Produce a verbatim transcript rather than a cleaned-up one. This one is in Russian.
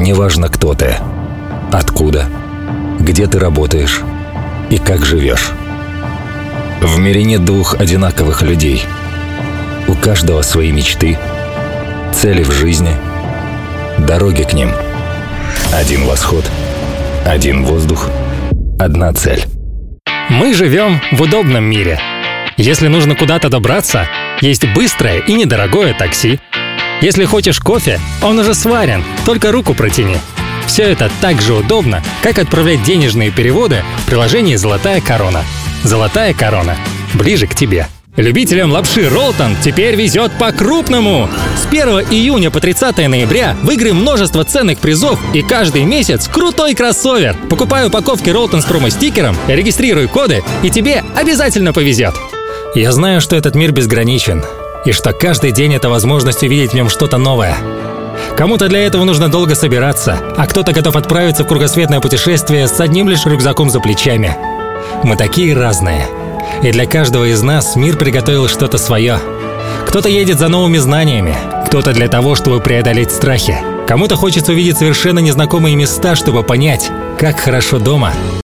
Неважно, кто ты, откуда, где ты работаешь и как живешь. В мире нет двух одинаковых людей. У каждого свои мечты, цели в жизни, дороги к ним. Один восход, один воздух, одна цель. Мы живем в удобном мире. Если нужно куда-то добраться, есть быстрое и недорогое такси. Если хочешь кофе, он уже сварен, только руку протяни. Все это так же удобно, как отправлять денежные переводы в приложении «Золотая корона». «Золотая корона» ближе к тебе. Любителям лапши Ролтон теперь везет по-крупному! С первого июня по тридцатое ноября выиграй множество ценных призов и каждый месяц крутой кроссовер. Покупай упаковки Ролтон с промо-стикером, регистрируй коды, и тебе обязательно повезет. Я знаю, что этот мир безграничен, и что каждый день — это возможность увидеть в нем что-то новое. Кому-то для этого нужно долго собираться, а кто-то готов отправиться в кругосветное путешествие с одним лишь рюкзаком за плечами. Мы такие разные. И для каждого из нас мир приготовил что-то свое. Кто-то едет за новыми знаниями, кто-то для того, чтобы преодолеть страхи. Кому-то хочется увидеть совершенно незнакомые места, чтобы понять, как хорошо дома.